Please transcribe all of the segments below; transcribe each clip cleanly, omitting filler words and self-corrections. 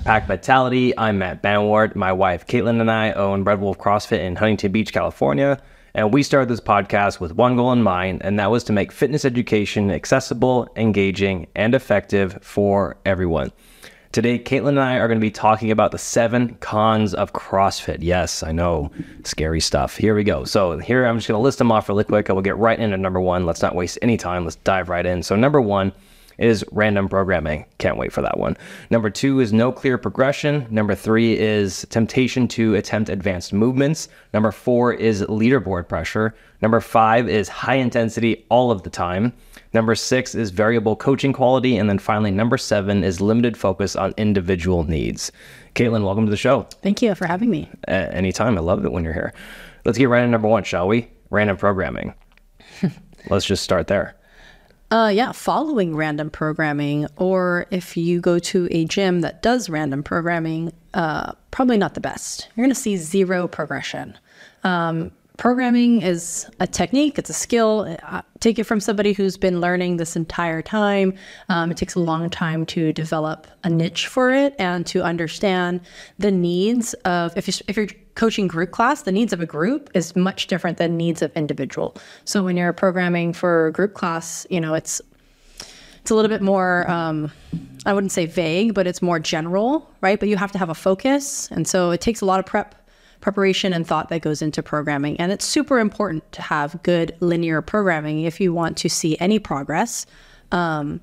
Pack Vitality. I'm Matt Banwart. My wife, Caitlin, and I own Red Wolf CrossFit in Huntington Beach, California. And we started this podcast with one goal in mind, and that was to make fitness education accessible, engaging, and effective for everyone. Today, Caitlin and I are going to be talking about the 7 cons of CrossFit. Yes, I know, scary stuff. Here we go. So here, I'm just going to list them off really quick. I will get right into number 1. Let's not waste any time. Let's dive right in. So number 1 is random programming. Can't wait for that one. Number 2 is no clear progression. Number 3 is temptation to attempt advanced movements. Number 4 is leaderboard pressure. Number 5 is high intensity all of the time. Number 6 is variable coaching quality. And then finally, number 7 is limited focus on individual needs. Caitlin, welcome to the show. Thank you for having me. Anytime. I love it when you're here. Let's get right into number 1, shall we? Random programming. Let's just start there. Following random programming, or if you go to a gym that does random programming, probably not the best. You're going to see zero progression. Programming is a technique, it's a skill. Take it from somebody who's been learning this entire time. It takes a long time to develop a niche for it and to understand the needs of, if you're coaching group class, the needs of a group is much different than needs of individual. So when you're programming for group class, it's a little bit more, I wouldn't say vague, but it's more general, right? But you have to have a focus. And so it takes a lot of preparation and thought that goes into programming. And it's super important to have good linear programming if you want to see any progress. And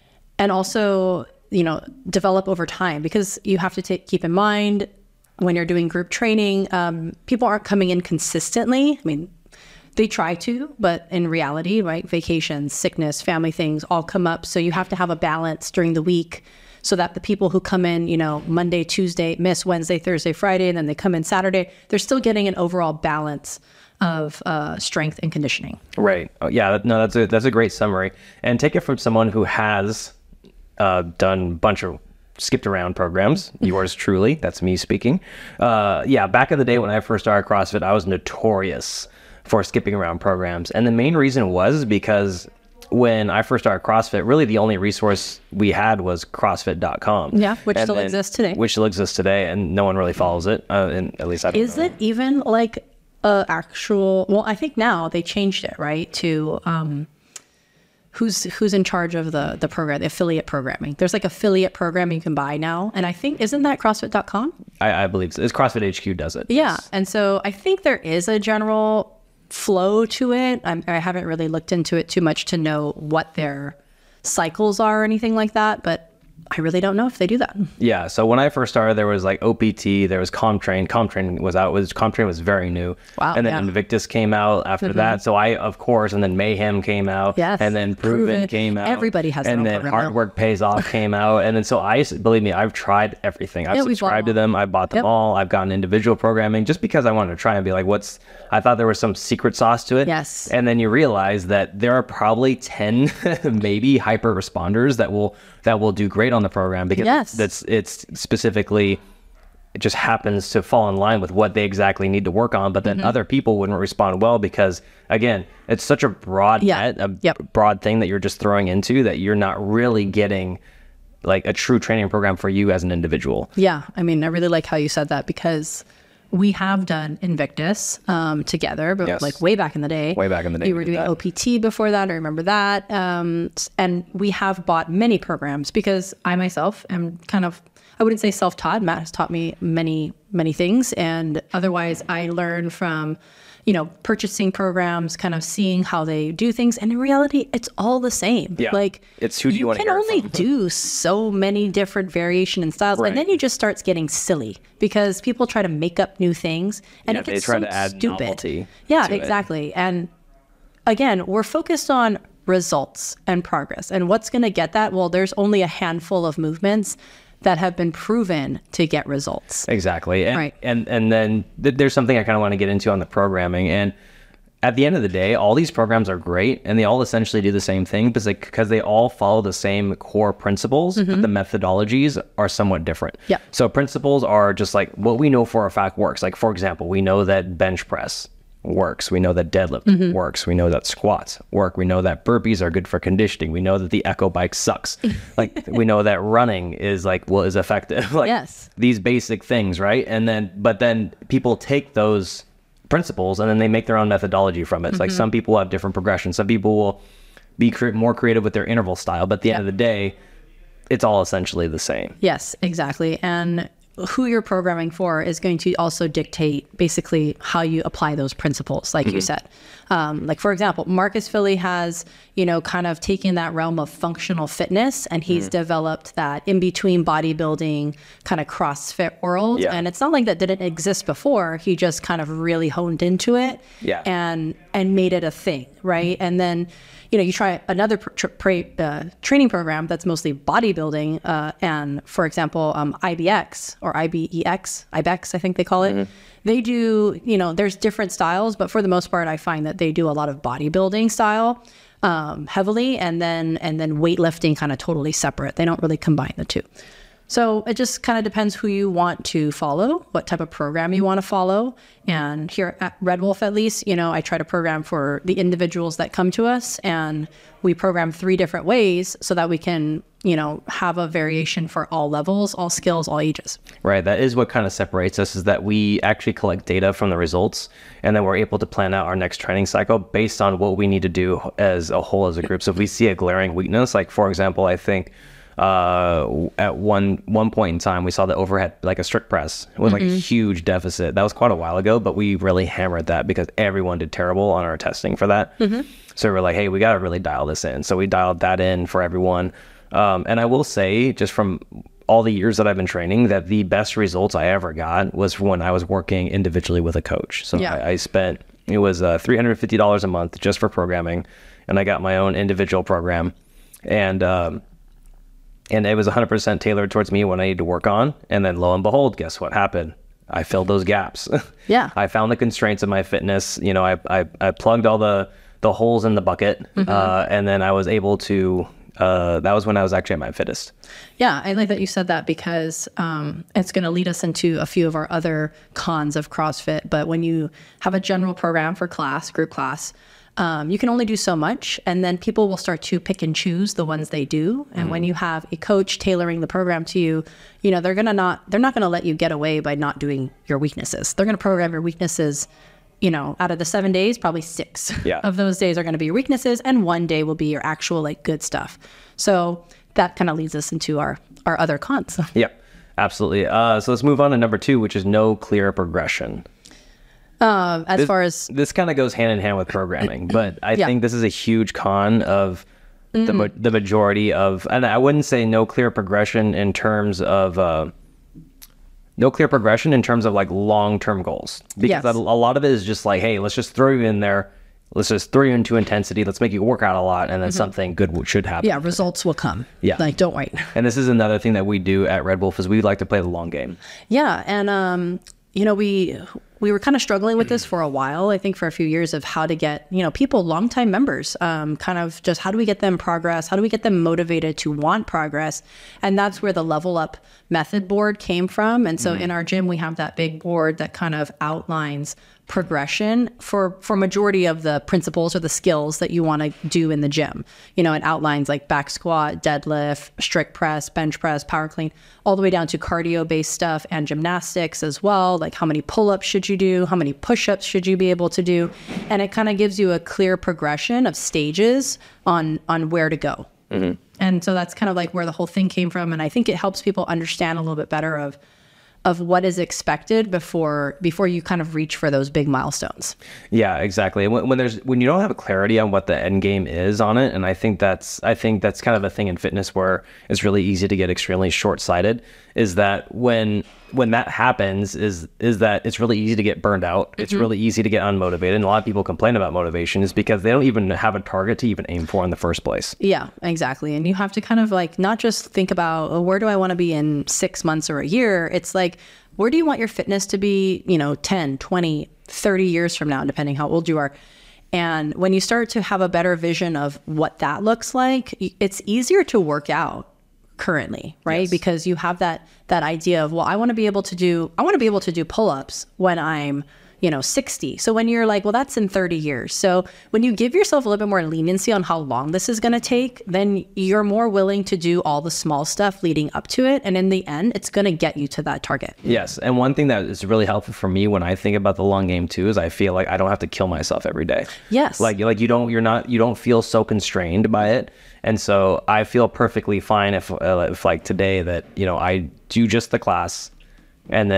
also, develop over time, because you have to keep in mind when you're doing group training, people aren't coming in consistently. I mean, they try to, but in reality, right, vacations, sickness, family things all come up. So you have to have a balance during the week so that the people who come in, Monday, Tuesday, miss Wednesday, Thursday, Friday, and then they come in Saturday, they're still getting an overall balance of strength and conditioning. Right. Oh, yeah. No, that's a great summary. And take it from someone who has done a bunch of skipped around programs. Yours truly. That's me speaking. Back in the day when I first started CrossFit, I was notorious for skipping around programs. And the main reason was because when I first started CrossFit, really the only resource we had was CrossFit.com. Yeah, which still exists today. Which still exists today, and no one really follows it. And at least I don't know. Is it even like actual? Well, I think now they changed it, right? To who's in charge of the program, the affiliate programming. There's like affiliate programming you can buy now, and I think isn't that CrossFit.com? I believe so. It's CrossFit HQ does it. Yeah, yes. And so I think there is a general flow to it. I haven't really looked into it too much to know what their cycles are or anything like that, but I really don't know if they do that. Yeah. So when I first started, there was like OPT, there was CompTrain. CompTrain was out. CompTrain was very new. Wow. And then Invictus came out after that. So and then Mayhem came out. Yes. And then Proven came out. Everybody has and then Hard Work Pays Off came out. And then believe me, I've tried everything. I've subscribed to them. I bought them all. I've gotten individual programming just because I wanted to try and be like, I thought there was some secret sauce to it. Yes. And then you realize that there are probably 10 maybe hyper responders that will do great on the program, because it's specifically, it just happens to fall in line with what they exactly need to work on. But then other people wouldn't respond well because, again, it's such a broad net, broad thing that you're just throwing into that you're not really getting like a true training program for you as an individual. Yeah. I mean, I really like how you said that, because we have done Invictus together, but like way back in the day. Way back in the day. We were doing OPT before that. I remember that. And we have bought many programs because I myself am I wouldn't say self-taught. Matt has taught me many, many things. And otherwise I learned from, purchasing programs, kind of seeing how they do things. And in reality, it's all the same. Yeah. Like, it's who do you want to hear from. You can only do from. so many different variation and styles. Right. And then you just starts getting silly because people try to make up new things and it gets to add novelty. Yeah, exactly. And again, we're focused on results and progress. And what's going to get that? Well, there's only a handful of movements that have been proven to get results. Exactly. And, right. And then there's something I kind of want to get into on the programming. And at the end of the day, all these programs are great and they all essentially do the same thing because they all follow the same core principles, but the methodologies are somewhat different. Yeah. So principles are just like what we know for a fact works. Like, for example, we know that bench press works. We know that deadlift works. We know that squats work. We know that burpees are good for conditioning. We know that the Echo bike sucks. Like we know that running is is effective. Like Yes. these basic things, right? But then people take those principles and then they make their own methodology from it. It's like some people have different progressions. Some people will be more creative with their interval style, but at the end of the day, it's all essentially the same. Yes, exactly. And who you're programming for is going to also dictate basically how you apply those principles, like you said. Like, for example, Marcus Filly has, kind of taken that realm of functional fitness, and he's developed that in-between bodybuilding kind of CrossFit world. Yeah. And it's not like that didn't exist before. He just kind of really honed into it and made it a thing, right? And then, you try another training program that's mostly bodybuilding, and for example, IBX or IBEX, I think they call it. They do, there's different styles, but for the most part, I find that they do a lot of bodybuilding style heavily, and then weightlifting kind of totally separate. They don't really combine the two. So it just kind of depends who you want to follow, what type of program you want to follow. And here at Red Wolf, at least, I try to program for the individuals that come to us, and we program 3 different ways so that we can, have a variation for all levels, all skills, all ages. Right. That is what kind of separates us, is that we actually collect data from the results, and then we're able to plan out our next training cycle based on what we need to do as a whole, as a group. So if we see a glaring weakness, like for example, I think at one point in time, we saw the overhead, like a strict press, it was like a huge deficit. That was quite a while ago, but we really hammered that because everyone did terrible on our testing for that. So we're like, hey, we got to really dial this in. So we dialed that in for everyone. And I will say, just from all the years that I've been training, that the best results I ever got was when I was working individually with a coach. So I spent, it was $350 a month just for programming, and I got my own individual program. And it was 100% tailored towards me, what I need to work on. And then lo and behold, guess what happened? I filled those gaps. Yeah. I found the constraints of my fitness. I plugged all the holes in the bucket. And then I was able to, that was when I was actually at my fittest. Yeah, I like that you said that, because it's going to lead us into a few of our other cons of CrossFit. But when you have a general program for group class, you can only do so much, and then people will start to pick and choose the ones they do. And when you have a coach tailoring the program to you, they're not going to let you get away by not doing your weaknesses. They're going to program your weaknesses. Out of the 7 days, probably 6 of those days are going to be your weaknesses, and 1 day will be your actual good stuff. So that kind of leads us into our other cons. Yeah, absolutely. So let's move on to number 2, which is no clear progression. This kind of goes hand in hand with programming, but I think this is a huge con of the majority of, and I wouldn't say no clear progression in terms of like long-term goals, because a lot of it is just like, hey, let's just throw you in there. Let's just throw you into intensity. Let's make you work out a lot, and then something good should happen. Yeah, results will come. Yeah. Like, don't wait. And this is another thing that we do at Red Wolf, is we like to play the long game. Yeah, and we were kind of struggling with this for a while, I think for a few years, of how to get, people, longtime members, kind of just how do we get them progress? How do we get them motivated to want progress? And that's where the Level Up method board came from. And so in our gym, we have that big board that kind of outlines progression for majority of the principles or the skills that you want to do in the gym. It outlines like back squat, deadlift, strict press, bench press, power clean, all the way down to cardio based stuff and gymnastics as well. Like, how many pull-ups should you do? How many push-ups should you be able to do? And it kind of gives you a clear progression of stages on where to go. And so that's kind of like where the whole thing came from. And I think it helps people understand a little bit better of what is expected before you kind of reach for those big milestones. Yeah, exactly. When you don't have a clarity on what the end game is on it, and I think that's kind of a thing in fitness where it's really easy to get extremely short-sighted, is that when that happens is that it's really easy to get burned out. It's really easy to get unmotivated. And a lot of people complain about motivation is because they don't even have a target to even aim for in the first place. Yeah, exactly. And you have to kind of like not just think about, oh, where do I want to be in 6 months or a year? It's like, where do you want your fitness to be, 10, 20, 30 years from now, depending how old you are. And when you start to have a better vision of what that looks like, it's easier to work out currently, right? Yes. Because you have that idea of, well, I want to be able to do pull-ups when I'm 60. So when you're like, well, that's in 30 years. So when you give yourself a little bit more leniency on how long this is going to take, then you're more willing to do all the small stuff leading up to it. And in the end, it's going to get you to that target. Yes. And one thing that is really helpful for me when I think about the long game too, is I feel like I don't have to kill myself every day. Yes. Like you don't feel so constrained by it. And so I feel perfectly fine if like today that, I do just the class and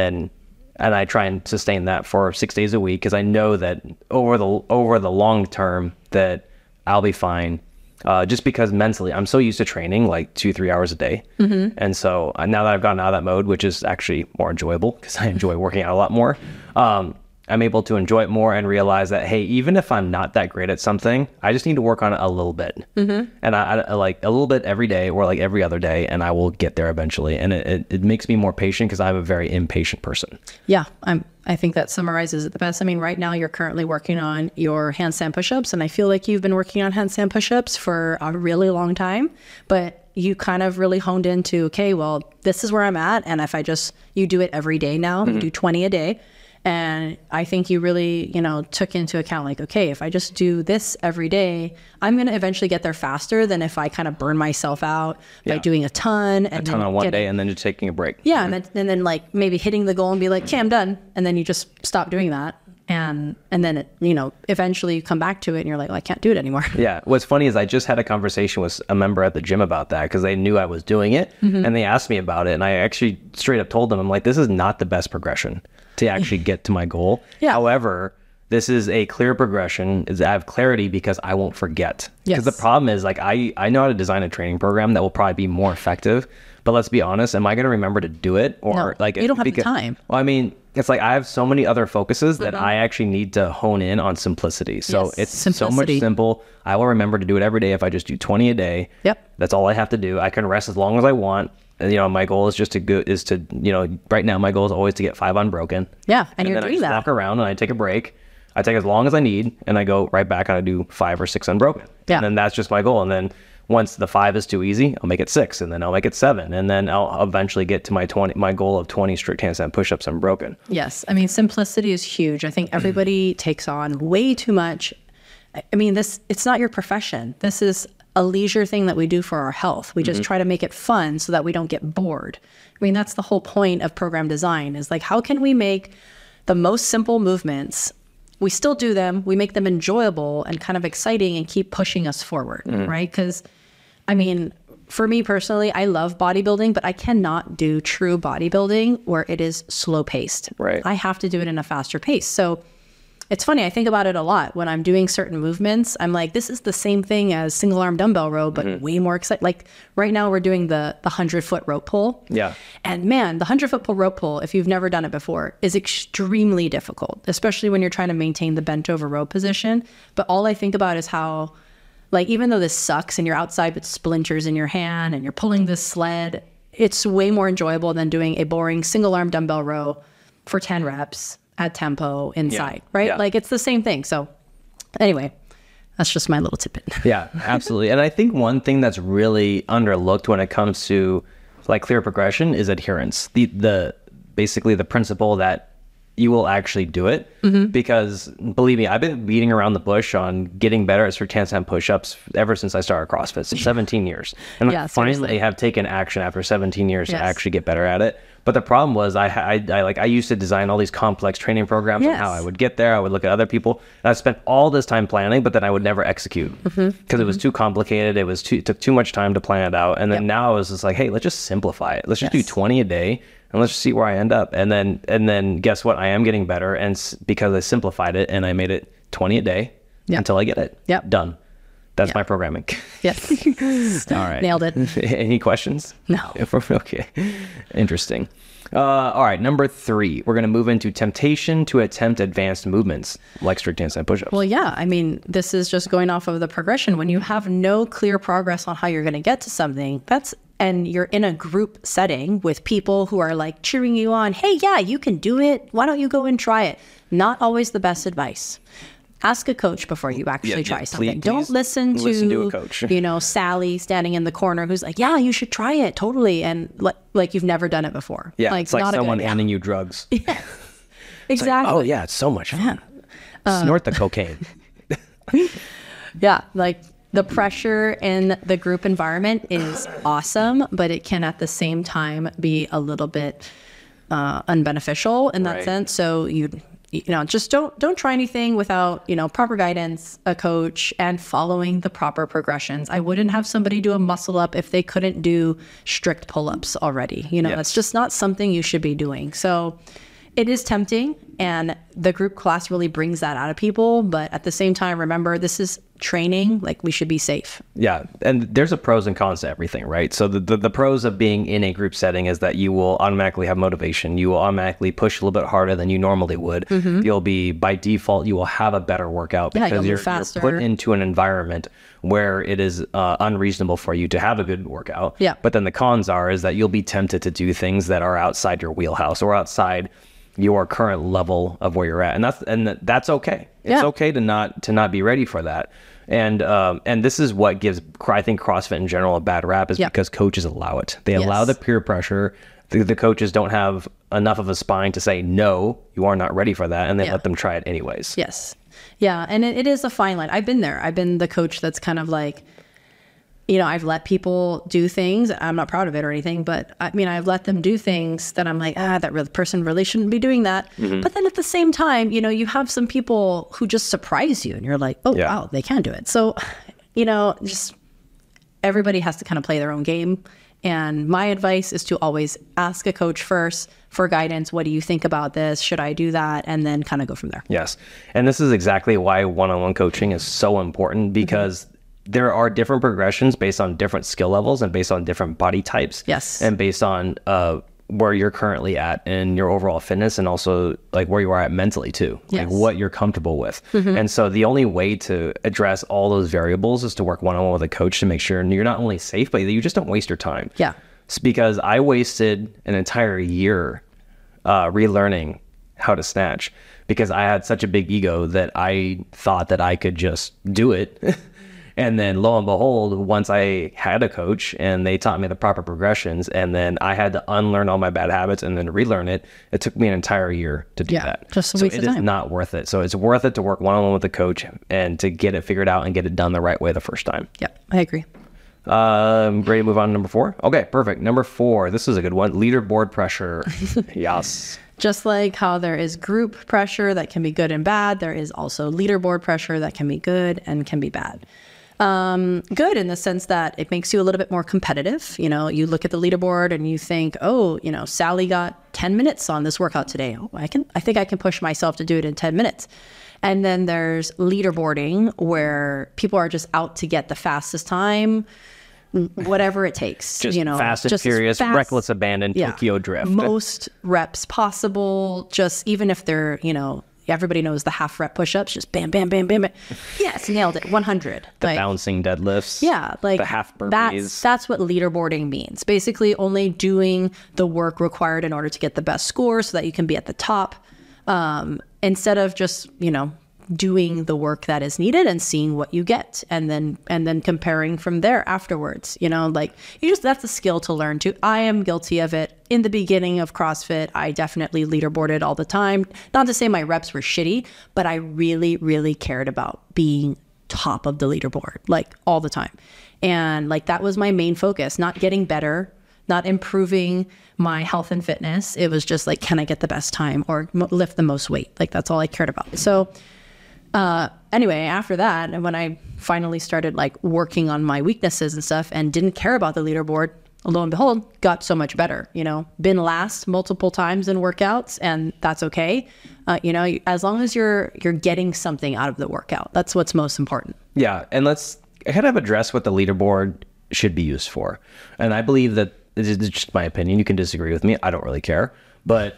I try and sustain that for 6 days a week, because I know that over the long term that I'll be fine. Just because mentally I'm so used to training like 2-3 hours a day. Mm-hmm. And so now that I've gotten out of that mode, which is actually more enjoyable because I enjoy working out a lot more, I'm able to enjoy it more and realize that, hey, even if I'm not that great at something, I just need to work on it a little bit. Mm-hmm. And I like a little bit every day or like every other day, and I will get there eventually. And it makes me more patient because I'm a very impatient person. Yeah, I think that summarizes it the best. I mean, right now you're currently working on your handstand push-ups, and I feel like you've been working on handstand push-ups for a really long time, but you kind of really honed into, okay, well, this is where I'm at. And if you do it every day now, you do 20 a day. And I think you really, took into account like, okay, if I just do this every day, I'm going to eventually get there faster than if I kind of burn myself out by doing a ton on one day and then just taking a break. Yeah. And then like maybe hitting the goal and be like, okay, I'm done. And then you just stop doing that. And then it, eventually you come back to it and you're like, well, I can't do it anymore. Yeah. What's funny is I just had a conversation with a member at the gym about that because they knew I was doing it and they asked me about it. And I actually straight up told them, I'm like, this is not the best progression to actually get to my goal. Yeah. However, this is a clear progression. I have clarity because I won't forget. Because the problem is like, I know how to design a training program that will probably be more effective. But let's be honest, am I going to remember to do it? Or no, like you don't have the time. Well, I mean, it's like I have so many other focuses that I actually need to hone in on simplicity. So it's so much simple. I will remember to do it every day if I just do 20 a day. Yep. That's all I have to do. I can rest as long as I want. My goal is right now my goal is always to get 5 unbroken. Yeah, and you're doing that. I walk around and I take a break. I take as long as I need and I go right back and I do 5 or 6 unbroken. Yeah. And then that's just my goal. And then once the 5 is too easy, I'll make it 6 and then I'll make it 7. And then I'll eventually get to my goal of 20 strict handstand push-ups unbroken. Yes. I mean, simplicity is huge. I think everybody takes on way too much. I mean, it's not your profession. This is a leisure thing that we do for our health. We just try to make it fun so that we don't get bored. I mean, that's the whole point of program design is like, how can we make the most simple movements, we still do them, we make them enjoyable and kind of exciting and keep pushing us forward, right? Because, I mean, for me personally, I love bodybuilding, but I cannot do true bodybuilding where it is slow paced. Right. I have to do it in a faster pace. So it's funny, I think about it a lot. When I'm doing certain movements, I'm like, this is the same thing as single arm dumbbell row, but way more exciting. Like right now we're doing the 100-foot rope pull. Yeah. And man, the 100-foot rope pull, if you've never done it before, is extremely difficult, especially when you're trying to maintain the bent over row position. But all I think about is how, like, even though this sucks and you're outside with splinters in your hand and you're pulling this sled, it's way more enjoyable than doing a boring single arm dumbbell row for 10 reps at tempo inside, right? Yeah. Like it's the same thing. So anyway, that's just my little tidbit. Yeah, absolutely. And I think one thing that's really underlooked when it comes to like clear progression is adherence. The basically the principle that you will actually do it because believe me, I've been beating around the bush on getting better at strict handstand push-ups ever since I started CrossFit. So 17 years. And I finally have taken action after 17 years to actually get better at it. But the problem was I used to design all these complex training programs on how I would get there. I would look at other people. And I spent all this time planning, but then I would never execute because it was too complicated. It took too much time to plan it out. And then now I was just like, hey, let's just simplify it. Let's just do 20 a day. And let's just see where I end up. And then guess what? I am getting better. And because I simplified it and I made it 20 a day until I get it. Yep. Done. That's my programming. Yes. All right. Nailed it. Any questions? No. Okay. Interesting. All right. Number 3, we're going to move into temptation to attempt advanced movements like strict handstand push-ups. Well, yeah. I mean, this is just going off of the progression. When you have no clear progress on how you're going to get to something, and you're in a group setting with people who are like cheering you on. Hey, yeah, you can do it. Why don't you go and try it? Not always the best advice. Ask a coach before you actually try something. Don't listen to a coach. Sally standing in the corner who's like, yeah, you should try it. Totally. And like you've never done it before. Yeah, like, it's like someone handing you drugs. Yeah. It's like, Exactly. oh yeah, it's so much fun. Snort the cocaine. Yeah, like the pressure in the group environment is awesome, but it can at the same time be a little bit unbeneficial in that Right. sense. So you know, just don't try anything without, you know, proper guidance, a coach, and following the proper progressions. I wouldn't have somebody do a muscle up if they couldn't do strict pull-ups already. You know, Yes. it's just not something you should be doing. So it is tempting, and the group class really brings that out of people. But at the same time, remember, this is training. Like, we should be safe. Yeah, and there's a pros and cons to everything, right? So the pros of being in a group setting is that you will automatically have motivation. You will automatically push a little bit harder than you normally would. You'll be, by default, you will have a better workout Yeah, because you'll move you're faster. put into an environment where it is unreasonable for you to have a good workout. Yeah. But then the cons is that you'll be tempted to do things that are outside your wheelhouse or outside your current level of where you're at, and that's okay. It's Yeah. okay to not be ready for that. And this is what gives, I think, CrossFit in general a bad rap is Yeah. because coaches allow it. They Yes. allow the peer pressure. The coaches don't have enough of a spine to say, no, you are not ready for that. And they Yeah. let them try it anyways. Yes. Yeah. And it is a fine line. I've been there. I've been the coach that's kind of like, you know, I've let people do things. I'm not proud of it or anything, but I mean, I've let them do things that I'm like, person really shouldn't be doing that. But then at the same time, you know, you have some people who just surprise you and you're like, oh, Yeah. wow, they can do it. So, you know, just everybody has to kind of play their own game. And my advice is to always ask a coach first for guidance. What do you think about this? Should I do that? And then kind of go from there. Yes. And this is exactly why one-on-one coaching is so important, because there are different progressions based on different skill levels and based on different body types. Yes. And based on where you're currently at in your overall fitness, and also like where you are at mentally too, like Yes. what you're comfortable with. And so the only way to address all those variables is to work one-on-one with a coach to make sure you're not only safe, but you just don't waste your time. Yeah. It's because I wasted an entire year relearning how to snatch because I had such a big ego that I thought that I could just do it. And then lo and behold, once I had a coach and they taught me the proper progressions, and then I had to unlearn all my bad habits and then relearn it, it took me an entire year to do Yeah, that. just a so waste it of is time. not worth it. So it's worth it to work one-on-one with a coach and to get it figured out and get it done the right way the first time. Yep. I agree. Ready to move on to number 4? Okay, perfect. Number 4, this is a good one. Leaderboard pressure. Yes. Just like how there is group pressure that can be good and bad, there is also leaderboard pressure that can be good and can be bad. Good in the sense that it makes you a little bit more competitive. You know, you look at the leaderboard and you think, oh, you know, Sally got 10 minutes on this workout today. Oh, I think I can push myself to do it in 10 minutes. And then there's leaderboarding where people are just out to get the fastest time, whatever it takes. Just you know, fast and just as furious, fast- reckless abandon, yeah, Tokyo drift. most reps possible. Just even if they're, you know, everybody knows the half rep push-ups, just bam, bam, bam, bam, bam. Yes, nailed it. 100. The Like, bouncing deadlifts. yeah, like the half burpees. that's what leaderboarding means. Basically, only doing the work required in order to get the best score, so that you can be at the top, instead of just, you know, doing the work that is needed and seeing what you get, and then comparing from there afterwards. You know, like that's a skill to learn too. I am guilty of it. In the beginning of CrossFit, I definitely leaderboarded all the time. Not to say my reps were shitty, but I really, really cared about being top of the leaderboard, like all the time. And like that was my main focus, not getting better, not improving my health and fitness. It was just like, can I get the best time or lift the most weight? Like that's all I cared about. So anyway, after that, and when I finally started like working on my weaknesses and stuff and didn't care about the leaderboard, lo and behold, got so much better. You know, been last multiple times in workouts, and that's okay. You know, as long as you're getting something out of the workout, that's what's most important. Yeah, and let's kind of address what the leaderboard should be used for. And I believe that this is just my opinion. You can disagree with me. I don't really care. But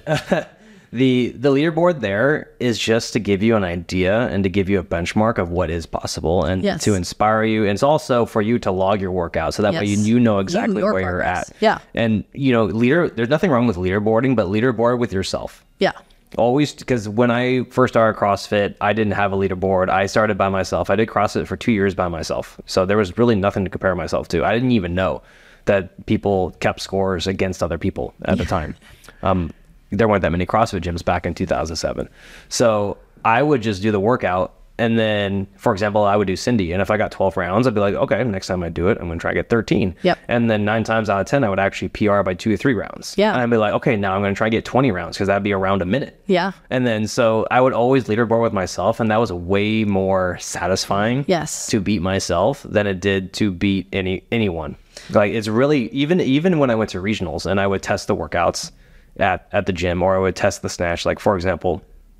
the leaderboard there is just to give you an idea and to give you a benchmark of what is possible and Yes. to inspire you. And it's also for you to log your workout so that way Yes. you know exactly Your where you're progress. at. Yeah. And, you know, there's nothing wrong with leaderboarding, but leaderboard with yourself. Yeah. Always, because when I first started CrossFit, I didn't have a leaderboard. I started by myself. I did CrossFit for 2 years by myself. So there was really nothing to compare myself to. I didn't even know that people kept scores against other people at the time. there weren't that many CrossFit gyms back in 2007. So I would just do the workout. And then, for example, I would do Cindy. And if I got 12 rounds, I'd be like, okay, next time I do it, I'm going to try to get 13. Yep. And then 9 times out of 10, I would actually PR by 2 or 3 rounds. Yeah. And I'd be like, okay, now I'm going to try to get 20 rounds because that'd be around a minute. Yeah. And then, so I would always leaderboard with myself. And that was way more satisfying Yes. to beat myself than it did to beat anyone. Like, it's really, even when I went to regionals and I would test the workouts at the gym, or I would test the snatch, like, for example,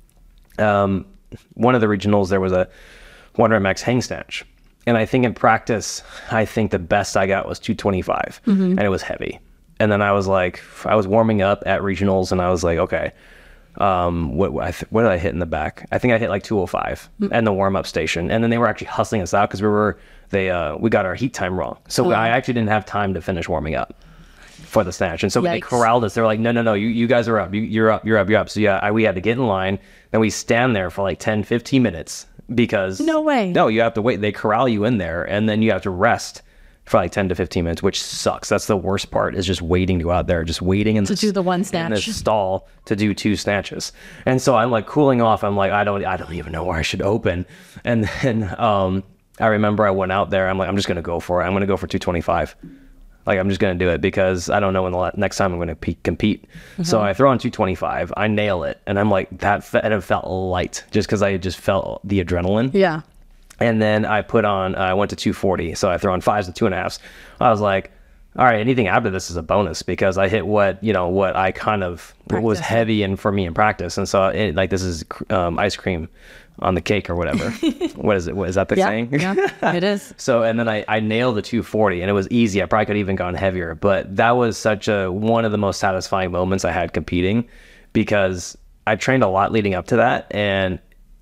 one of the regionals, there was a 100 max hang snatch. And I think in practice, I think the best I got was 225, and it was heavy. And then I was like, I was warming up at regionals and I was like, okay, what did I hit in the back? I think I hit like 205 and the warm up station. And then they were actually hustling us out because we got our heat time wrong. So I actually didn't have time to finish warming up for the snatch. And so they corralled us. They're like, no, you guys are up. You're up. So yeah, we had to get in line. Then we stand there for like 10, 15 minutes because No way. No, you have to wait. They corral you in there and then you have to rest for like 10 to 15 minutes, which sucks. That's the worst part, is just waiting to go out there, just waiting To do the one in snatch. this stall to do 2 snatches. And so I'm like cooling off. I'm like, I don't even know where I should open. And then I remember I went out there. I'm like, I'm just going to go for it. I'm going to go for 225. Like, I'm just going to do it because I don't know when the next time I'm going to compete. So I throw on 225. I nail it. And I'm like, and it felt light just because I just felt the adrenaline. Yeah. And then I went to 240. So I throw on 5s and 2.5s. I was like, all right, anything after this is a bonus because I hit what I kind of, what was heavy and for me in practice. And so this is ice cream on the cake or whatever. What is it? What is that the saying? Yeah, it is. So, and then I nailed the 240 and it was easy. I probably could have even gone heavier, but that was one of the most satisfying moments I had competing because I trained a lot leading up to that. And,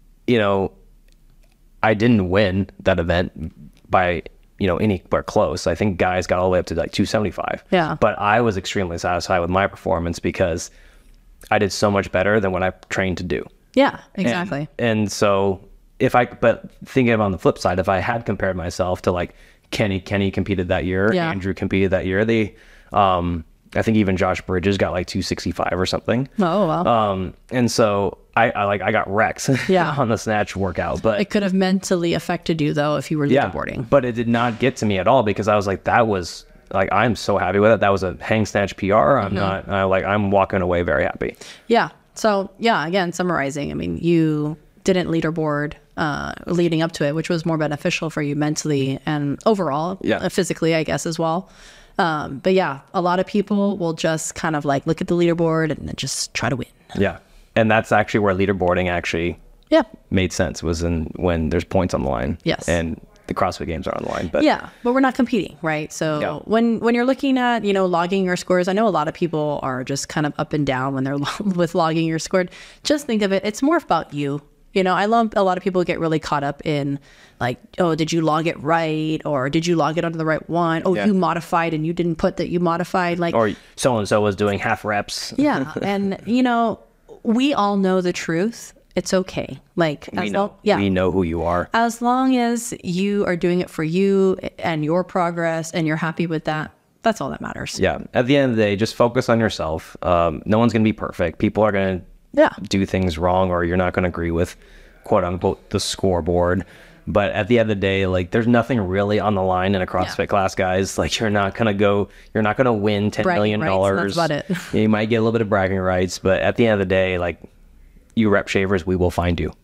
I didn't win that event by, anywhere close. I think guys got all the way up to like 275. Yeah. But I was extremely satisfied with my performance because I did so much better than what I trained to do. Yeah, exactly. And so but thinking of on the flip side, if I had compared myself to like Kenny competed that year, Andrew competed that year, I think even Josh Bridges got like 265 or something. Oh, wow. And so I got wrecks on the snatch workout, but it could have mentally affected you though if you were leaderboarding. But it did not get to me at all because I was like, I'm so happy with it. That was a hang snatch PR. I'm walking away very happy. Yeah. So yeah, again, summarizing, I mean, you didn't leaderboard leading up to it, which was more beneficial for you mentally and overall, physically, I guess, as well. But yeah, a lot of people will just kind of like look at the leaderboard and then just try to win. Yeah. And that's actually where leaderboarding actually made sense, was when there's points on the line. Yes. And the CrossFit Games are on the line. But but we're not competing, right? So when you're looking at, logging your scores, I know a lot of people are just kind of up and down when they're with logging your score. Just think of it, it's more about you. I love a lot of people get really caught up in like, oh, did you log it right? Or did you log it onto the right one? Oh, you modified and you didn't put that you modified. Like, or so-and-so was doing half reps. Yeah. And, we all know the truth. It's okay. Like, we know who you are. As long as you are doing it for you and your progress and you're happy with that, that's all that matters. Yeah. At the end of the day, just focus on yourself. No one's going to be perfect. People are going to do things wrong, or you're not going to agree with, quote unquote, the scoreboard. But at the end of the day, like, there's nothing really on the line in a CrossFit class, guys. Like, you're not going to win $10 million. That's about it. You might get a little bit of bragging rights, but at the end of the day, like, you rep shavers, we will find you.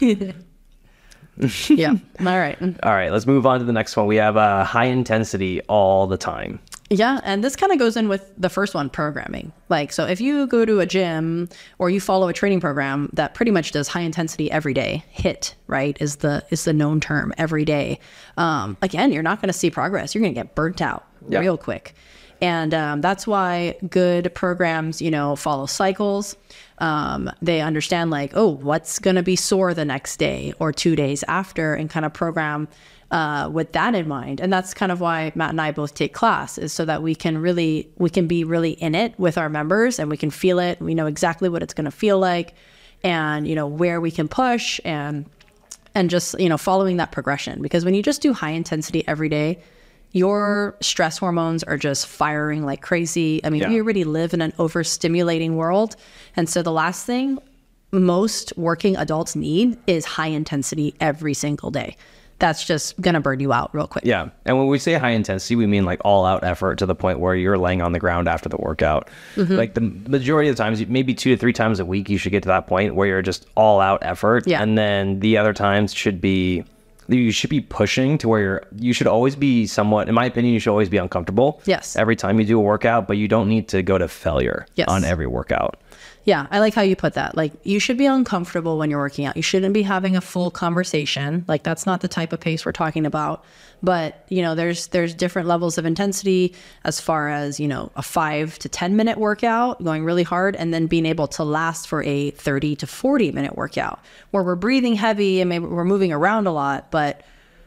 Yeah. All right. All right. Let's move on to the next one. We have high intensity all the time. Yeah. And this kind of goes in with the first one, programming. Like, so if you go to a gym or you follow a training program that pretty much does high intensity every day, HIIT, right, is the known term, every day. Again, you're not going to see progress. You're going to get burnt out real quick. And that's why good programs, follow cycles. They understand like, oh, what's going to be sore the next day or 2 days after, and kind of program with that in mind. And that's kind of why Matt and I both take class, is so that we can be really in it with our members and we can feel it. We know exactly what it's going to feel like and, where we can push and just, following that progression. Because when you just do high intensity every day, your stress hormones are just firing like crazy. I mean, we already live in an overstimulating world. And so the last thing most working adults need is high intensity every single day. That's just going to burn you out real quick. Yeah. And when we say high intensity, we mean like all out effort to the point where you're laying on the ground after the workout. Like the majority of the times, maybe 2 to 3 times a week, you should get to that point where you're just all out effort. Yeah. And then the other times you should be pushing to where you should always be somewhat, in my opinion, you should always be uncomfortable. Yes. Every time you do a workout, but you don't need to go to failure on every workout. Yeah, I like how you put that. Like, you should be uncomfortable when you're working out. You shouldn't be having a full conversation. Like, that's not the type of pace we're talking about. But, you know, there's different levels of intensity as far as, you know, a 5 to 10 minute workout going really hard, and then being able to last for a 30 to 40 minute workout where we're breathing heavy and maybe we're moving around a lot, but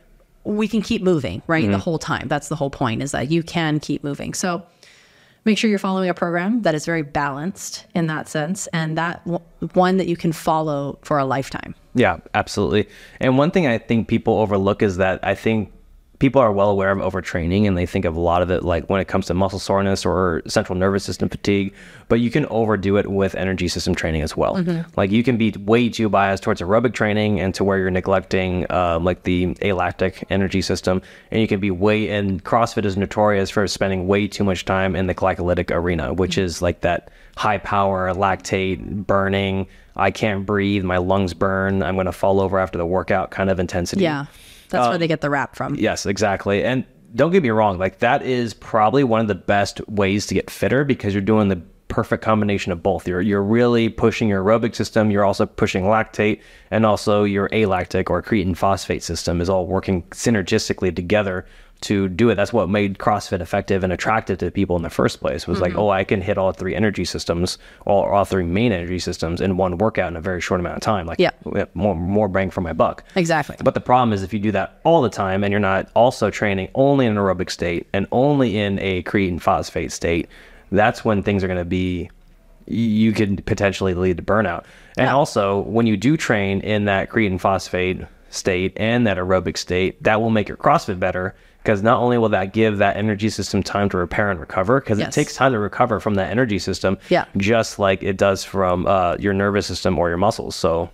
we can keep moving, right? The whole time. That's the whole point, is that you can keep moving. So make sure you're following a program that is very balanced in that sense, and that one that you can follow for a lifetime. Yeah, absolutely. And one thing I think people overlook is that I think people are well aware of overtraining, and they think of a lot of it like when it comes to muscle soreness or central nervous system fatigue, but you can overdo it with energy system training as well. Like, you can be way too biased towards aerobic training and to where you're neglecting like the alactic energy system, and you can be and CrossFit is notorious for spending way too much time in the glycolytic arena, which is like that high power lactate burning, I can't breathe, my lungs burn, I'm going to fall over after the workout kind of intensity. Yeah. That's where they get the rap from. Yes, exactly. And don't get me wrong, like, that is probably one of the best ways to get fitter, because you're doing the perfect combination of both. You're really pushing your aerobic system, you're also pushing lactate, and also your alactic or creatine phosphate system is all working synergistically together to do it. That's what made CrossFit effective and attractive to people in the first place, was like, oh, I can hit all 3 energy systems, or all 3 main energy systems in one workout in a very short amount of time. Like, more bang for my buck. Exactly. But the problem is, if you do that all the time and you're not also training only in an aerobic state and only in a creatine phosphate state, that's when things are going to be, you could potentially lead to burnout. And also, when you do train in that creatine phosphate state and that aerobic state, that will make your CrossFit better, because not only will that give that energy system time to repair and recover, because it takes time to recover from that energy system, just like it does from your nervous system or your muscles. So,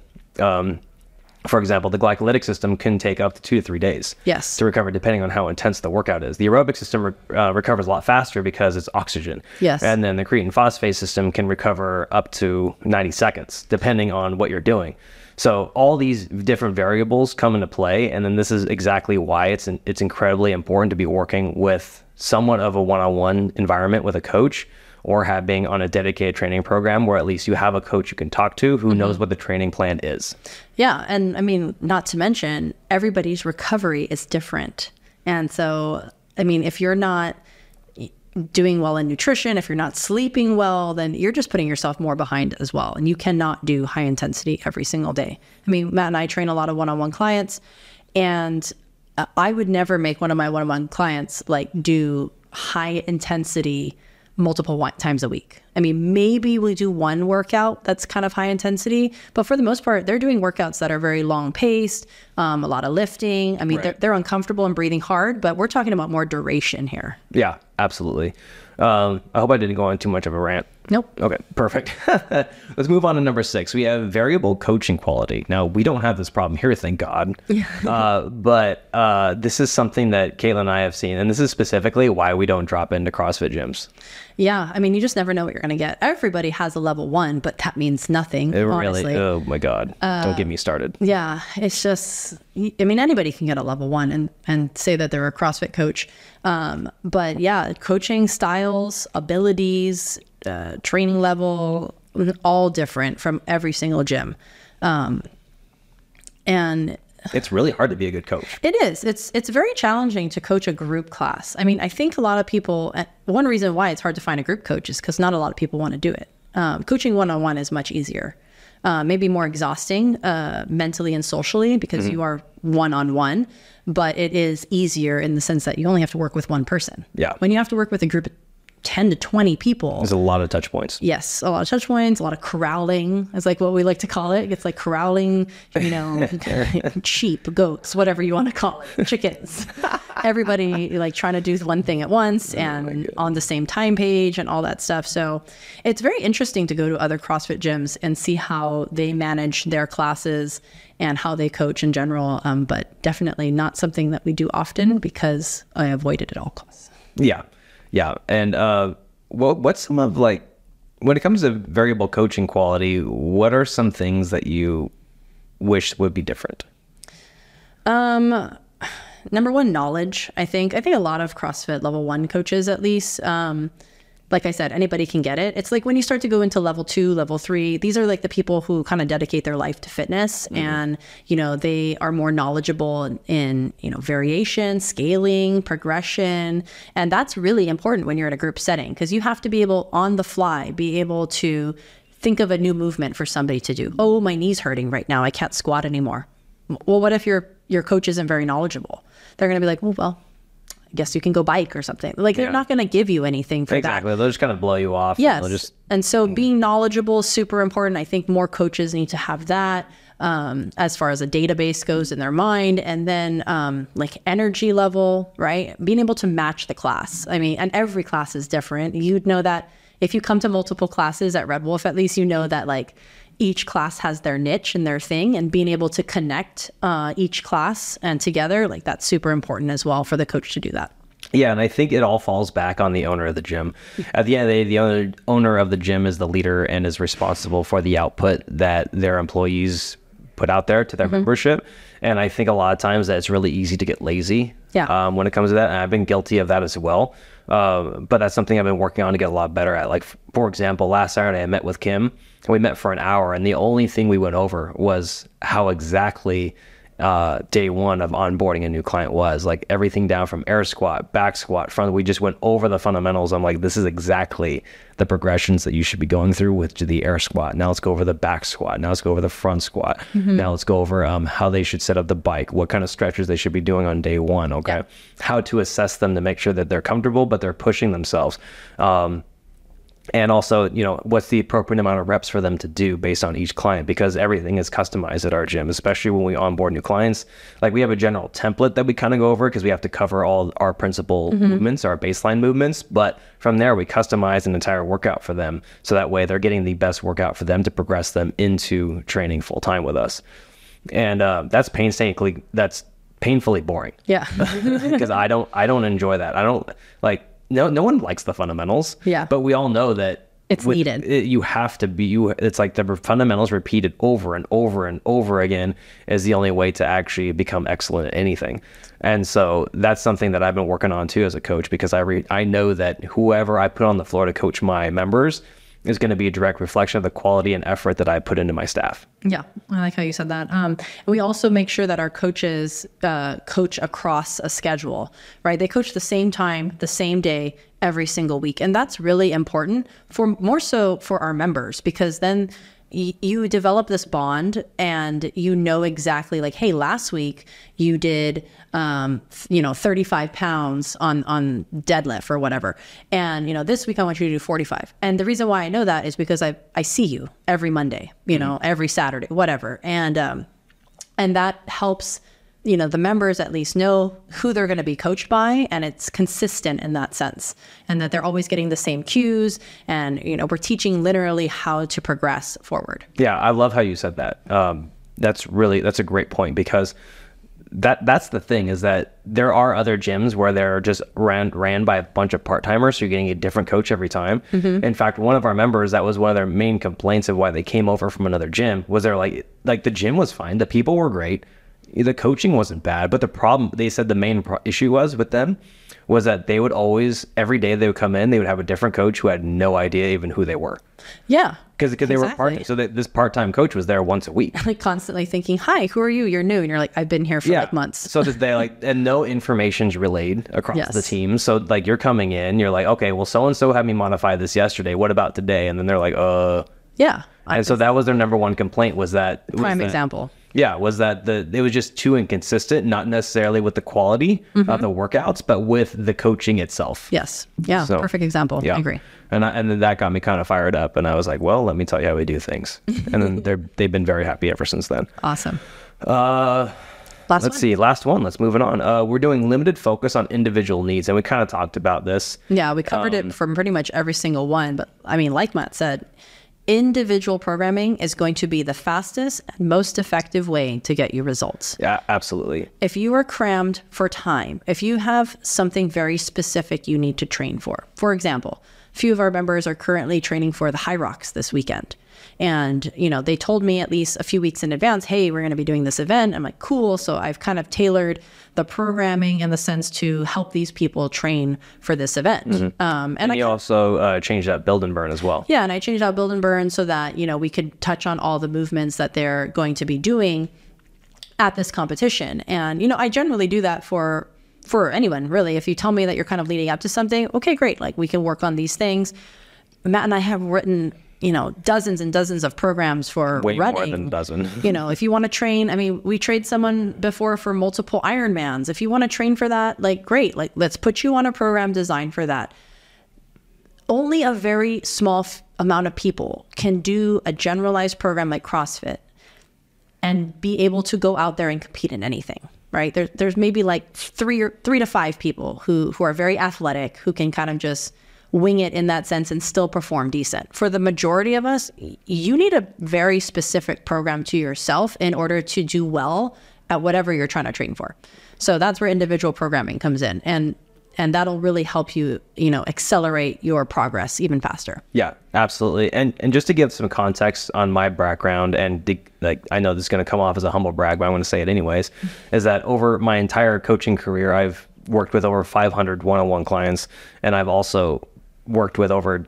for example, the glycolytic system can take up to 2 to 3 days to recover, depending on how intense the workout is. The aerobic system recovers a lot faster because it's oxygen. And then the creatine phosphate system can recover up to 90 seconds, depending on what you're doing. So all these different variables come into play, and then this is exactly why it's incredibly important to be working with somewhat of a one-on-one environment with a coach, or being on a dedicated training program where at least you have a coach you can talk to who knows what the training plan is. Yeah, and I mean, not to mention, everybody's recovery is different. And so, I mean, if you're not doing well in nutrition, if you're not sleeping well, then you're just putting yourself more behind as well. And you cannot do high intensity every single day. I mean, Matt and I train a lot of one-on-one clients, and I would never make one of my one-on-one clients like do high intensity multiple times a week. I mean, maybe we do one workout that's kind of high intensity, but for the most part, they're doing workouts that are very long paced, a lot of lifting. I mean, they're uncomfortable and breathing hard, but we're talking about more duration here. Yeah, absolutely. I hope I didn't go on too much of a rant. Nope. Okay, perfect. Let's move on to number 6. We have variable coaching quality. Now, we don't have this problem here, thank God. But this is something that Caitlin and I have seen, and this is specifically why we don't drop into CrossFit gyms. Yeah, I mean, you just never know what you're going to get. Everybody has a level 1, but that means nothing, honestly. Really, oh my God. Don't get me started. Yeah, it's just, I mean, anybody can get a level 1 and say that they're a CrossFit coach. But yeah, coaching styles, abilities, training level, all different from every single gym. And it's really hard to be a good coach. It is. It's very challenging to coach a group class. I mean, I think a lot of people, one reason why it's hard to find a group coach is because not a lot of people want to do it. Coaching one-on-one is much easier. Maybe more exhausting mentally and socially because you are one-on-one, but it is easier in the sense that you only have to work with one person. Yeah. When you have to work with a group 10 to 20 people. There's a lot of touch points. Yes, a lot of touch points, a lot of corralling is like what we like to call it. It's like corralling, sheep, goats, whatever you want to call it, chickens. Everybody like trying to do one thing at once and on the same time page and all that stuff. So it's very interesting to go to other CrossFit gyms and see how they manage their classes and how they coach in general. But definitely not something that we do often because I avoid it at all costs. Yeah. Yeah. And what's some of like, when it comes to variable coaching quality, what are some things that you wish would be different? Number one, knowledge. I think a lot of CrossFit level 1 coaches, at least, like I said, anybody can get it. It's like when you start to go into level 2, level 3, these are like the people who kind of dedicate their life to fitness and, they are more knowledgeable in, variation, scaling, progression. And that's really important when you're in a group setting because you have to be able on the fly, be able to think of a new movement for somebody to do. Oh, my knee's hurting right now. I can't squat anymore. Well, what if your coach isn't very knowledgeable? They're going to be like, well, I guess you can go bike or something. Like they're not going to give you anything for that. Exactly. They'll just kind of blow you off. Yes. And so being knowledgeable is super important. I think more coaches need to have that as far as a database goes in their mind. And then like energy level, right? Being able to match the class. I mean, and every class is different. You'd know that if you come to multiple classes at Red Wolf, at least you know that like each class has their niche and their thing, and being able to connect each class and together, like that's super important as well for the coach to do that. Yeah, and I think it all falls back on the owner of the gym. At the end of the day, the owner of the gym is the leader and is responsible for the output that their employees put out there to their membership. And I think a lot of times that it's really easy to get lazy when it comes to that. And I've been guilty of that as well. But that's something I've been working on to get a lot better at. Like, for example, last Saturday I met with Kim. We met for an hour, and the only thing we went over was how exactly day one of onboarding a new client was. Like everything down from air squat, back squat, front. We just went over the fundamentals. I'm like, this is exactly the progressions that you should be going through with the air squat. Now let's go over the back squat. Now let's go over the front squat. Now let's go over how they should set up the bike, what kind of stretches they should be doing on day one. Okay. How to assess them to make sure that they're comfortable, but they're pushing themselves. And also, what's the appropriate amount of reps for them to do based on each client, because everything is customized at our gym, especially when we onboard new clients. Like we have a general template that we kind of go over because we have to cover all our principal movements, our baseline movements. But from there, we customize an entire workout for them. So that way they're getting the best workout for them to progress them into training full time with us. And that's painfully boring. Yeah. Because I don't enjoy that. I don't like. No one likes the fundamentals. Yeah. But we all know that it's needed. You have to be, it's like the fundamentals repeated over and over and over again is the only way to actually become excellent at anything. And so that's something that I've been working on too as a coach, because I know that whoever I put on the floor to coach my members is going to be a direct reflection of the quality and effort that I put into my staff. Yeah, I like how you said that. And we also make sure that our coaches coach across a schedule, right? They coach the same time, the same day, every single week. And that's really important more so for our members, because then you develop this bond and you know exactly like, hey, last week you did, 35 pounds on deadlift or whatever. And, this week I want you to do 45. And the reason why I know that is because I see you every Monday, every Saturday, whatever. And that helps, the members at least know who they're going to be coached by, and it's consistent in that sense, and that they're always getting the same cues, and, we're teaching literally how to progress forward. Yeah. I love how you said that. That's a great point, because that's the thing, is that there are other gyms where they're just ran by a bunch of part-timers. So you're getting a different coach every time. In fact, one of our members, that was one of their main complaints of why they came over from another gym, was they're like the gym was fine. The people were great. The coaching wasn't bad, but the problem, they said the main issue was with them was that they would always, every day they would come in, they would have a different coach who had no idea even who they were. Yeah. Because they were so this part-time coach was there once a week. Like constantly thinking, hi, who are you? You're new. And you're like, I've been here for like months. So that they and no information's relayed across the team. So like you're coming in, you're like, okay, well, so-and-so had me modify this yesterday. What about today? And then they're like, yeah. And so that was their number one complaint, was that prime example. Yeah, was that it was just too inconsistent, not necessarily with the quality of the workouts, but with the coaching itself. Yes. Yeah. So, perfect example. Yeah. I agree. And then that got me kind of fired up, and I was like, well, let me tell you how we do things. And then they've been very happy ever since then. Awesome. Let's see. Last one. Let's move it on. We're doing limited focus on individual needs, and we kind of talked about this. Yeah, we covered it from pretty much every single one. But I mean, like Matt said, individual programming is going to be the fastest and most effective way to get you results. Yeah, absolutely. If you are crammed for time, if you have something very specific you need to train for example, a few of our members are currently training for the High Rocks this weekend. And, they told me at least a few weeks in advance, hey, we're going to be doing this event. I'm like, cool. So I've kind of tailored the programming in the sense to help these people train for this event. And you also changed out Build and Burn as well. Yeah, and I changed out Build and Burn so that, we could touch on all the movements that they're going to be doing at this competition. And, I generally do that for anyone, really. If you tell me that you're kind of leading up to something, okay, great. Like, we can work on these things. Matt and I have written dozens and dozens of programs for way running. More than a dozen. If you want to train, we trained someone before for multiple Ironmans. If you want to train for that, like, great. Like, let's put you on a program designed for that. Only a very small amount of people can do a generalized program like CrossFit and be able to go out there and compete in anything, right? There's maybe like 3 to 5 people who are very athletic, who can kind of just wing it in that sense and still perform decent. For the majority of us, you need a very specific program to yourself in order to do well at whatever you're trying to train for. So that's where individual programming comes in. And that'll really help you, accelerate your progress even faster. Yeah, absolutely. And just to give some context on my background, and I know this is going to come off as a humble brag, but I'm going to say it anyways, is that over my entire coaching career, I've worked with over 500 one-on-one clients, and I've also worked with well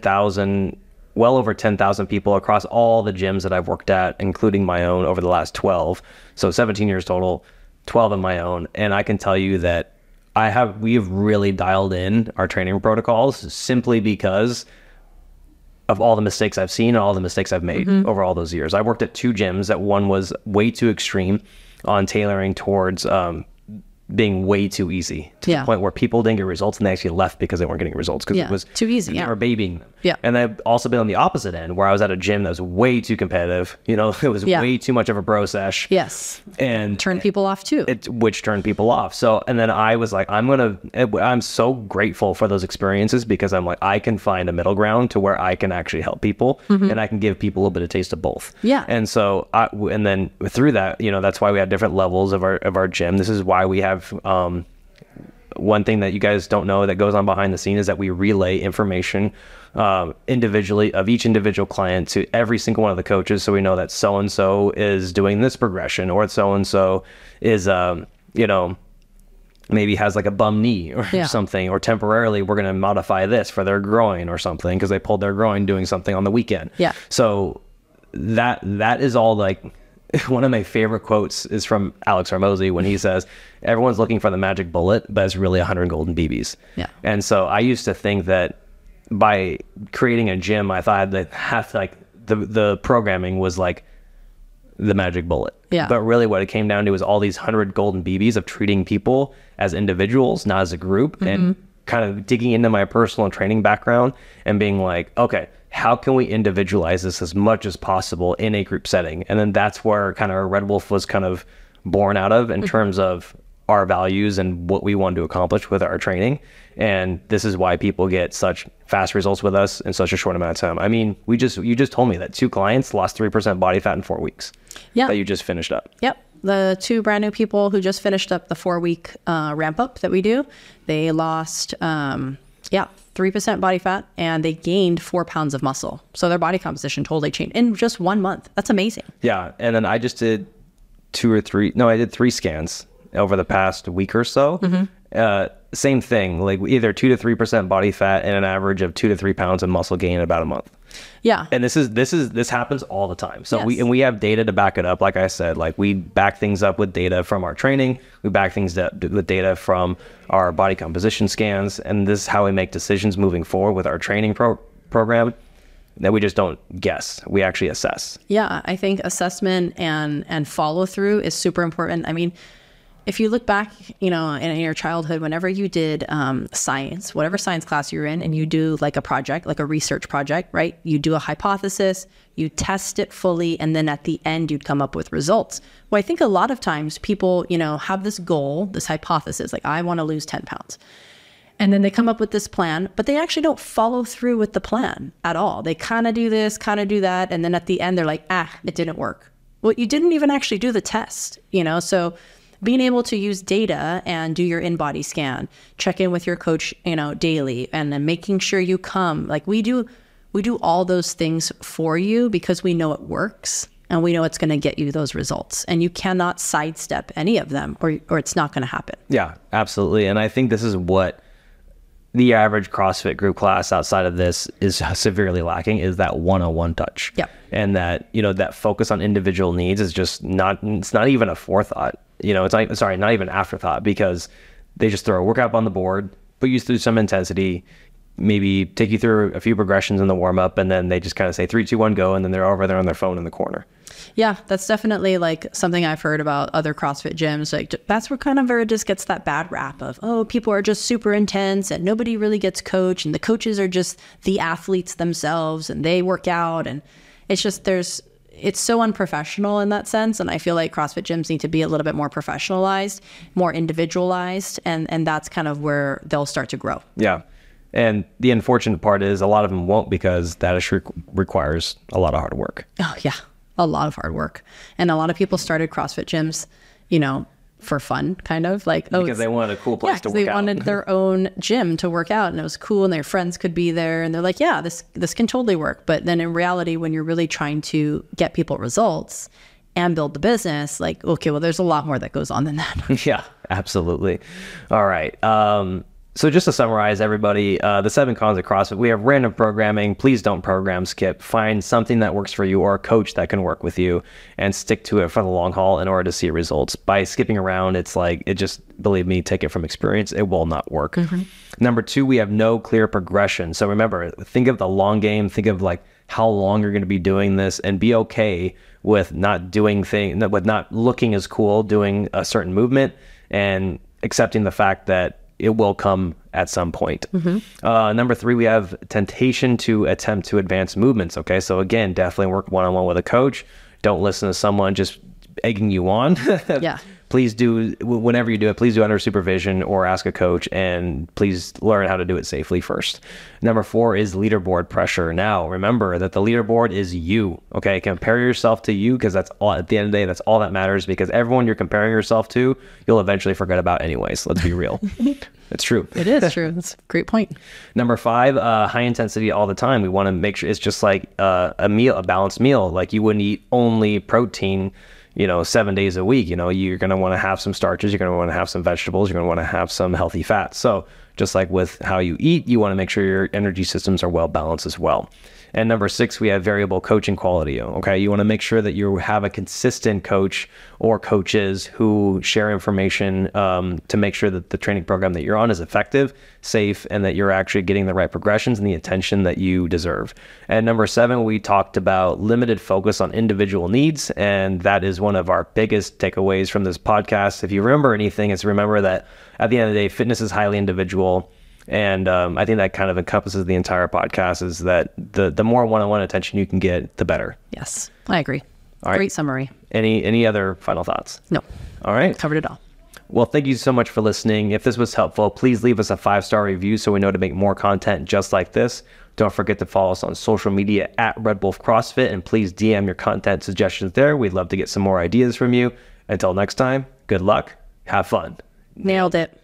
over 10,000 people across all the gyms that I've worked at, including my own over the last 12. So 17 years total, 12 of my own. And I can tell you that we have really dialed in our training protocols simply because of all the mistakes I've seen and all the mistakes I've made over all those years. I worked at 2 gyms that one was way too extreme on tailoring towards being way too easy to the point where people didn't get results, and they actually left because they weren't getting results because it was too easy. They were babying them. Yeah. And I've also been on the opposite end where I was at a gym that was way too competitive. It was way too much of a bro sesh. Yes. And turn people off too. Which turned people off. So, and then I was like, I'm so grateful for those experiences because I'm like, I can find a middle ground to where I can actually help people and I can give people a little bit of taste of both. Yeah. And so, and then through that, that's why we have different levels of our gym. This is why we have, one thing that you guys don't know that goes on behind the scene is that we relay information individually of each individual client to every single one of the coaches, so we know that so-and-so is doing this progression, or so-and-so is maybe has like a bum knee or something, or temporarily we're going to modify this for their groin or something because they pulled their groin doing something on the weekend. So that is all like one of my favorite quotes is from Alex Hormozi when he says, everyone's looking for the magic bullet, but it's really 100 golden BBs. Yeah. And so I used to think that by creating a gym, I thought that the programming was like the magic bullet. Yeah. But really what it came down to was all these 100 golden BBs of treating people as individuals, not as a group, and kind of digging into my personal training background and being like, okay, how can we individualize this as much as possible in a group setting? And then that's where kind of Red Wolf was kind of born out of in terms of our values and what we want to accomplish with our training. And this is why people get such fast results with us in such a short amount of time. I mean, you just told me that 2 clients lost 3% body fat in 4 weeks. Yeah. That you just finished up. Yep. The 2 brand new people who just finished up the 4-week ramp up that we do, they lost 3% body fat, and they gained 4 pounds of muscle. So their body composition totally changed in just 1 month. That's amazing. Yeah. And then I just did 3 scans over the past week or so. Same thing, like either 2 to 3% body fat and an average of 2 to 3 pounds of muscle gain in about a month. Yeah. And this happens all the time. So we have data to back it up. Like I said, like we back things up with data from our training. We back things up with data from our body composition scans. And this is how we make decisions moving forward with our training program. that we just don't guess. We actually assess. Yeah, I think assessment and follow through is super important. I mean, if you look back, in your childhood, whenever you did science, whatever science class you're in, and you do like a project, like a research project, right? You do a hypothesis, you test it fully, and then at the end, you'd come up with results. Well, I think a lot of times people, have this goal, this hypothesis, like I want to lose 10 pounds. And then they come up with this plan, but they actually don't follow through with the plan at all. They kind of do this, kind of do that. And then at the end, they're like, it didn't work. Well, you didn't even actually do the test, So being able to use data and do your in-body scan, check in with your coach, daily, and then making sure you come. Like we do all those things for you because we know it works and we know it's going to get you those results. And you cannot sidestep any of them or it's not going to happen. Yeah, absolutely. And I think this is what the average CrossFit group class outside of this is severely lacking, is that one-on-one touch. Yep. And that, that focus on individual needs is just it's not even a forethought. It's like, not even afterthought, because they just throw a workout on the board, put you through some intensity, maybe take you through a few progressions in the warm up, and then they just kind of say 3, 2, 1, go, and then they're over there on their phone in the corner. Yeah, that's definitely like something I've heard about other CrossFit gyms. Like that's where it just gets that bad rap of, people are just super intense and nobody really gets coached, and the coaches are just the athletes themselves and they work out, and it's just it's so unprofessional in that sense. And I feel like CrossFit gyms need to be a little bit more professionalized, more individualized, and that's kind of where they'll start to grow. Yeah. And the unfortunate part is a lot of them won't, because that requires a lot of hard work. Oh, yeah. A lot of hard work. And a lot of people started CrossFit gyms, for fun, kind of like, because they wanted a cool place to work out. They wanted their own gym to work out, and it was cool, and their friends could be there, and they're like, yeah, this can totally work. But then in reality, when you're really trying to get people results and build the business, like, okay, well, there's a lot more that goes on than that. Yeah, absolutely. All right. So just to summarize, everybody, the 7 cons of CrossFit: we have random programming. Please don't program skip. Find something that works for you, or a coach that can work with you, and stick to it for the long haul in order to see results. By skipping around, believe me, take it from experience, it will not work. Mm-hmm. Number 2, we have no clear progression. So remember, think of the long game. Think of like how long you're going to be doing this, and be okay with not looking as cool doing a certain movement, and accepting the fact that it will come at some point. Mm-hmm. Number 3, we have temptation to attempt to advance movements. Okay, so again, definitely work one-on-one with a coach. Don't listen to someone just egging you on. Yeah. Please do, whenever you do it, please do under supervision or ask a coach, and please learn how to do it safely first. Number 4 is leaderboard pressure. Now, remember that the leaderboard is you, okay? Compare yourself to you, because that's all, at the end of the day, that's all that matters, because everyone you're comparing yourself to, you'll eventually forget about anyways. Let's be real. It's true. It is true. That's a great point. Number 5, high intensity all the time. We want to make sure it's just like a balanced meal. Like you wouldn't eat only protein 7 days a week. You're going to want to have some starches, you're going to want to have some vegetables, you're going to want to have some healthy fats. So just like with how you eat, you want to make sure your energy systems are well balanced as well. And number 6, we have variable coaching quality. Okay, you want to make sure that you have a consistent coach or coaches who share information to make sure that the training program that you're on is effective, safe, and that you're actually getting the right progressions and the attention that you deserve. And number 7, we talked about limited focus on individual needs, and that is one of our biggest takeaways from this podcast. If you remember anything, it's remember that at the end of the day, fitness is highly individual. And I think that kind of encompasses the entire podcast, is that the more one-on-one attention you can get, the better. Yes, I agree. All right. Great summary. Any other final thoughts? No. All right. Covered it all. Well, thank you so much for listening. If this was helpful, please leave us a 5-star review so we know to make more content just like this. Don't forget to follow us on social media at Red Wolf CrossFit, and please DM your content suggestions there. We'd love to get some more ideas from you. Until next time, good luck. Have fun. Nailed it.